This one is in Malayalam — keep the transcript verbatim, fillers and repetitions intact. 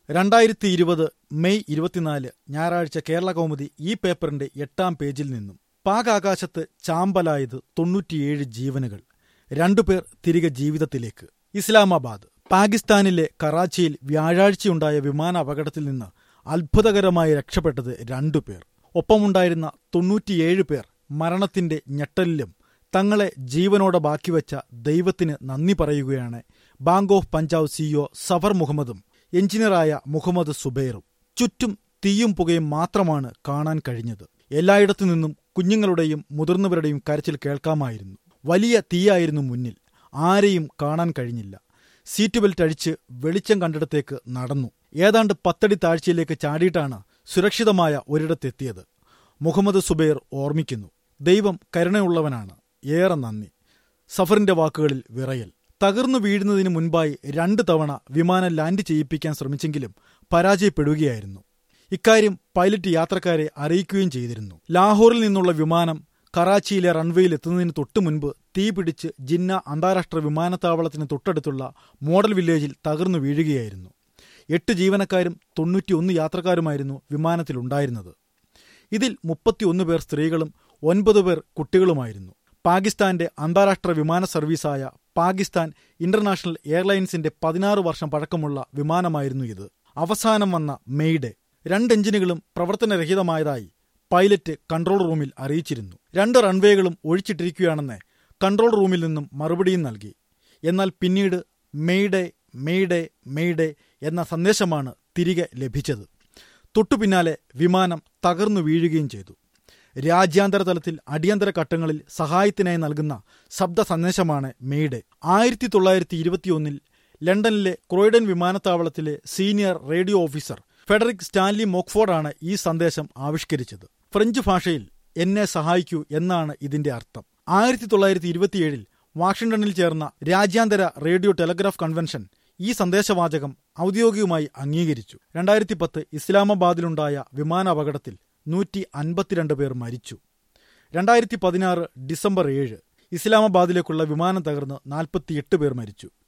രണ്ടായിരത്തി ഇരുപത് മെയ് ഇരുപത്തിനാല് ഞായറാഴ്ച കേരള കൗമുദി ഈ പേപ്പറിന്റെ എട്ടാം പേജിൽ നിന്നും പാക് ആകാശത്ത് ചാമ്പലായത് തൊണ്ണൂറ്റിയേഴ് ജീവനുകൾ, രണ്ടുപേർ തിരികെ ജീവിതത്തിലേക്ക്. ഇസ്ലാമാബാദ്. പാകിസ്ഥാനിലെ കറാച്ചിയിൽ വ്യാഴാഴ്ചയുണ്ടായ വിമാന അപകടത്തിൽ നിന്ന് അത്ഭുതകരമായി രക്ഷപ്പെട്ടത് രണ്ടുപേർ. ഒപ്പമുണ്ടായിരുന്ന തൊണ്ണൂറ്റിയേഴ് പേർ മരണത്തിന്റെ ഞെട്ടലിലും തങ്ങളെ ജീവനോടെ ബാക്കിവെച്ച ദൈവത്തിന് നന്ദി പറയുകയാണ് bank of Punjab CEO Zafar മുഹമ്മദും എഞ്ചിനീയറായ മുഹമ്മദ് സുബൈറും. ചുറ്റും തീയും പുകയും മാത്രമാണ് കാണാൻ കഴിഞ്ഞത്. എല്ലായിടത്തു നിന്നും കുഞ്ഞുങ്ങളുടെയും മുതിർന്നവരുടെയും കരച്ചിൽ കേൾക്കാമായിരുന്നു. വലിയ തീയായിരുന്നു മുന്നിൽ. ആരെയും കാണാൻ കഴിഞ്ഞില്ല. സീറ്റ് ബെൽറ്റ് അഴിച്ച് വെളിച്ചം കണ്ടിടത്തേക്ക് നടന്നു. ഏതാണ്ട് പത്തടി താഴ്ചയിലേക്ക് ചാടിയിട്ടാണ് സുരക്ഷിതമായ ഒരിടത്തെത്തിയത്. മുഹമ്മദ് സുബൈർ ഓർമ്മിക്കുന്നു, ദൈവം കരുണയുള്ളവനാണ്, ഏറെ നന്ദി. സഫറിന്റെ വാക്കുകളിൽ വിറയൽ. തകർന്നു വീഴുന്നതിന് മുൻപായി രണ്ട് തവണ വിമാനം ലാൻഡ് ചെയ്യിപ്പിക്കാൻ ശ്രമിച്ചെങ്കിലും പരാജയപ്പെടുകയായിരുന്നു. ഇക്കാര്യം പൈലറ്റ് യാത്രക്കാരെ അറിയിക്കുകയും ചെയ്തിരുന്നു. ലാഹോറിൽ നിന്നുള്ള വിമാനം കറാച്ചിയിലെ റൺവേയിൽ എത്തുന്നതിന് തൊട്ടു മുൻപ് തീ പിടിച്ച് ജിന്ന അന്താരാഷ്ട്ര വിമാനത്താവളത്തിന് തൊട്ടടുത്തുള്ള മോഡൽ വില്ലേജിൽ തകർന്നു വീഴുകയായിരുന്നു. എട്ട് ജീവനക്കാരും തൊണ്ണൂറ്റിയൊന്ന് യാത്രക്കാരുമായിരുന്നു വിമാനത്തിലുണ്ടായിരുന്നത്. ഇതിൽ മുപ്പത്തിയൊന്ന് പേർ സ്ത്രീകളും ഒൻപത് പേർ കുട്ടികളുമായിരുന്നു. പാകിസ്ഥാന്റെ അന്താരാഷ്ട്ര വിമാന സർവീസായ പാകിസ്ഥാൻ ഇന്റർനാഷണൽ എയർലൈൻസിന്റെ പതിനാറ് വർഷം പഴക്കമുള്ള വിമാനമായിരുന്നു ഇത്. അവസാനം വന്ന മെയ്ഡേ. രണ്ട് എഞ്ചിനുകളും പ്രവർത്തനരഹിതമായതായി പൈലറ്റ് കൺട്രോൾ റൂമിൽ അറിയിച്ചിരുന്നു. രണ്ട് റൺവേകളും ഒഴിച്ചിട്ടിരിക്കുകയാണെന്ന് കൺട്രോൾ റൂമിൽ നിന്നും മറുപടിയും നൽകി. എന്നാൽ പിന്നീട് മെയ്ഡേ മെയ്ഡേ മെയ്ഡേ എന്ന സന്ദേശമാണ് തിരികെ ലഭിച്ചത്. തൊട്ടുപിന്നാലെ വിമാനം തകർന്നു വീഴുകയും ചെയ്തു. രാജ്യാന്തര തലത്തിൽ അടിയന്തര ഘട്ടങ്ങളിൽ സഹായത്തിനായി നൽകുന്ന ശബ്ദ സന്ദേശമാണ് മെയ്ഡേ. ആയിരത്തി തൊള്ളായിരത്തി ഇരുപത്തിയൊന്നിൽ ലണ്ടനിലെ ക്രോയ്ഡൻ വിമാനത്താവളത്തിലെ senior radio officer Frederick Stanley മോക്ഫോർഡാണ് ഈ സന്ദേശം ആവിഷ്കരിച്ചത്. ഫ്രഞ്ച് ഭാഷയിൽ എന്നെ സഹായിക്കൂ എന്നാണ് ഇതിന്റെ അർത്ഥം. ആയിരത്തി തൊള്ളായിരത്തി ഇരുപത്തിയേഴിൽ വാഷിംഗ്ടണിൽ ചേർന്ന രാജ്യാന്തര റേഡിയോ ടെലഗ്രാഫ് കൺവെൻഷൻ ഈ സന്ദേശവാചകം ഔദ്യോഗികമായി അംഗീകരിച്ചു. രണ്ടായിരത്തി പത്ത് ഇസ്ലാമാബാദിലുണ്ടായ വിമാനാപകടത്തിൽ നൂറ്റി അൻപത്തിരണ്ട് പേർ മരിച്ചു. രണ്ടായിരത്തി പതിനാറ് ഡിസംബർ ഏഴ് ഇസ്ലാമാബാദിലേക്കുള്ള വിമാനം തകർന്ന് നാൽപ്പത്തിയെട്ട് പേർ മരിച്ചു.